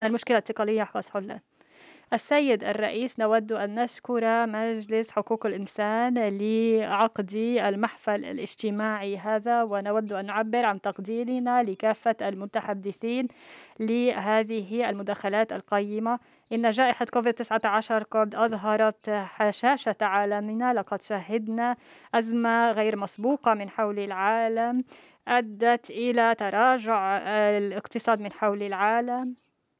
المشكلة التقنية حلها. السيد الرئيس، نود أن نشكر مجلس حقوق الإنسان لعقد المحفل الاجتماعي هذا، ونود أن نعبر عن تقديرنا لكافة المتحدثين لهذه المداخلات القيمة. إن جائحة كوفيد-19 قد أظهرت هشاشة عالمنا. لقد شهدنا أزمة غير مسبوقة من حول العالم أدت إلى تراجع الاقتصاد من حول العالم.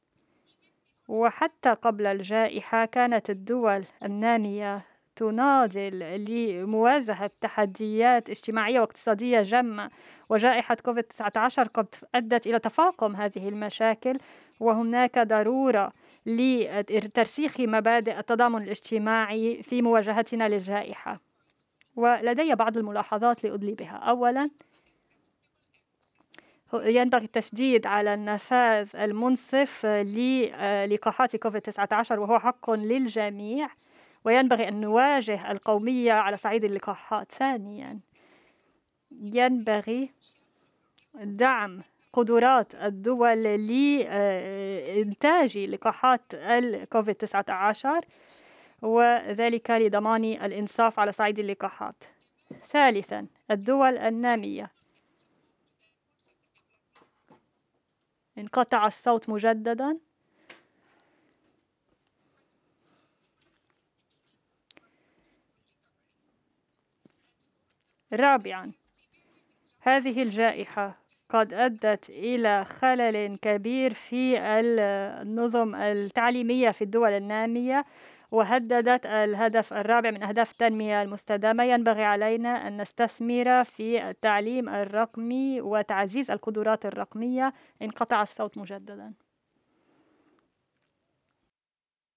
وحتى قبل الجائحة كانت الدول النامية تناضل لمواجهة تحديات اجتماعية واقتصادية جمة، وجائحة كوفيد-19 قد أدت إلى تفاقم هذه المشاكل، وهناك ضرورة لترسيخ مبادئ التضامن الاجتماعي في مواجهتنا للجائحة. ولدي بعض الملاحظات لأدلي بها. أولاً، ينبغي التشديد على النفاذ المنصف للقاحات كوفيد-19، وهو حق للجميع، وينبغي أن نواجه القومية على صعيد اللقاحات. ثانياً، ينبغي دعم قدرات الدول لإنتاج لقاحات الكوفيد-19، وذلك لضمان الإنصاف على صعيد اللقاحات. ثالثاً، الدول النامية. انقطع الصوت مجدداً. رابعاً، هذه الجائحة قد أدت إلى خلل كبير في النظم التعليمية في الدول النامية، وهددت الهدف الرابع من أهداف التنمية المستدامة. ينبغي علينا أن نستثمر في التعليم الرقمي وتعزيز القدرات الرقمية. انقطع الصوت مجددا.